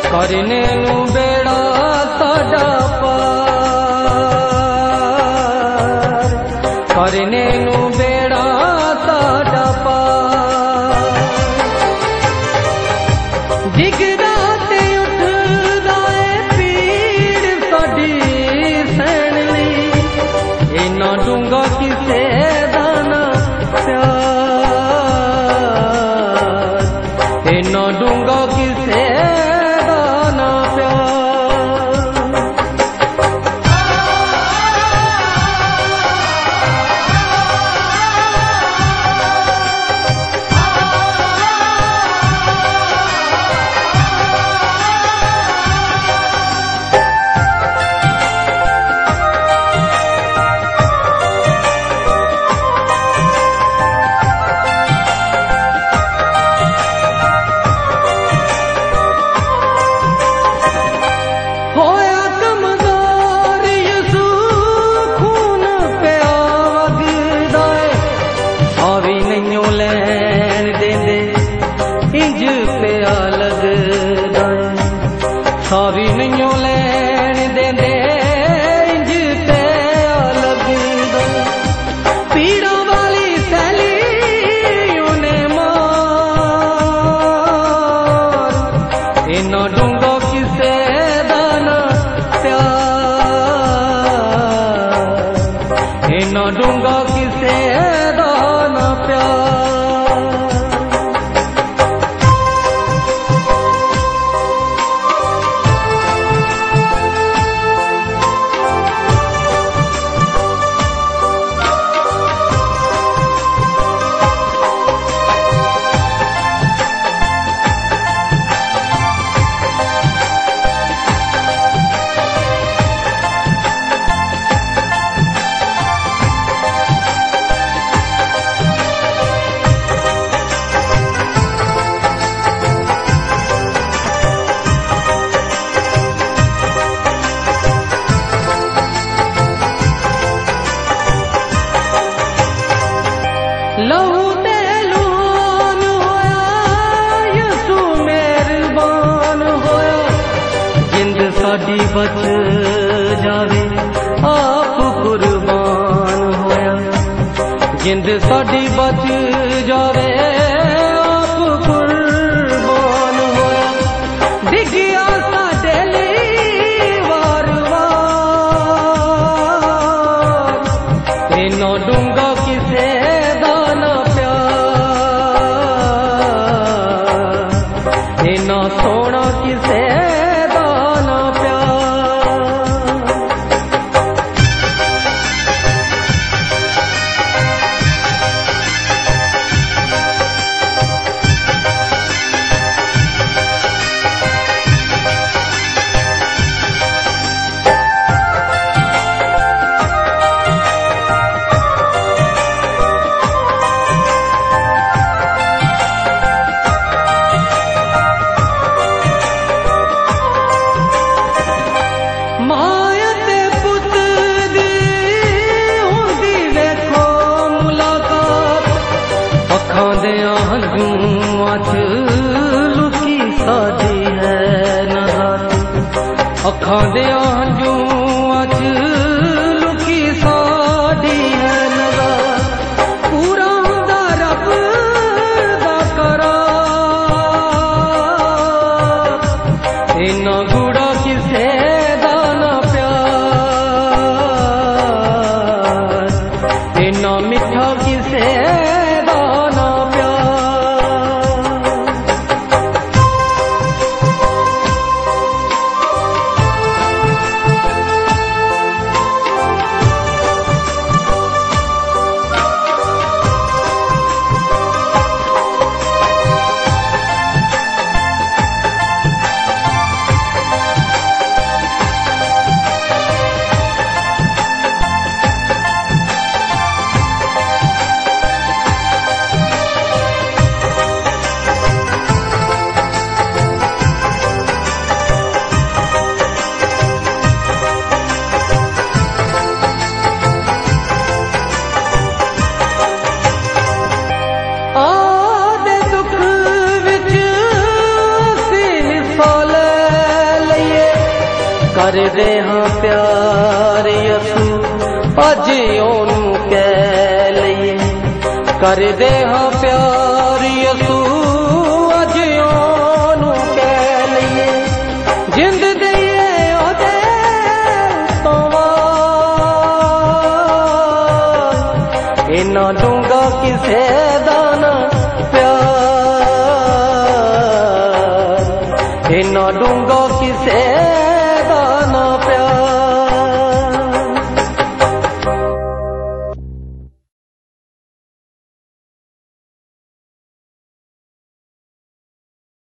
करने नू बेड़ा साडा पार, करने नू बेड़ा साडा पार। डिगदा ते उठदा ए पीड़ साडी सहन लई, इन्ना डूंगा किसे दा ना प्यार, इन्ना डूंगा किसे सावी नहीं लैन देंदे इंज ते लगदा, पीड़ा वाली सैली उन्हें मार, इन्ना डूंगा किसे दा ना प्यार, इन्ना डूंगा किसे दा ना प्यार। लहू ते लून होया यसू मेहरबान होया, जिंद साडी बच जावे आप कुर्बान होया, जिंद साडी बच जावे आप कुर्बान होया। डिगिया साडे लई वार वार, इन्ना डूंगा किसे इन्ना सोना किसे दा ना प्यार। हंजुआं च लुकी साडी है नज़र, अखां दे हंजुआं च लुकी साडी है नज़र। पूरा हुंदा रब दा करार, इन्ना गूढ़ा किसे दा ना प्यार, इन्ना मिठा किसे ਕਰਦੇ ਹਾਂ ਪਿਆਰ ਯਸੂ ਅੱਜ ਉਹਨੂੰ ਕਹਿ ਲਈਏ ਕਰਦੇ ਹਾਂ ਪਿਆਰ ਯਸੂ ਅੱਜ ਉਹਨੂੰ ਕਹਿ ਲਈਏ ਜਿੰਦ ਦਈਏ ਉਹਦੇ ਸਵਾਰ ਇੰਨਾ ਡੂੰਘਾ ਕਿਸੇ ਦਾ ਨਾ ਪਿਆਰ ਇੰਨਾ ਡੂੰਘਾ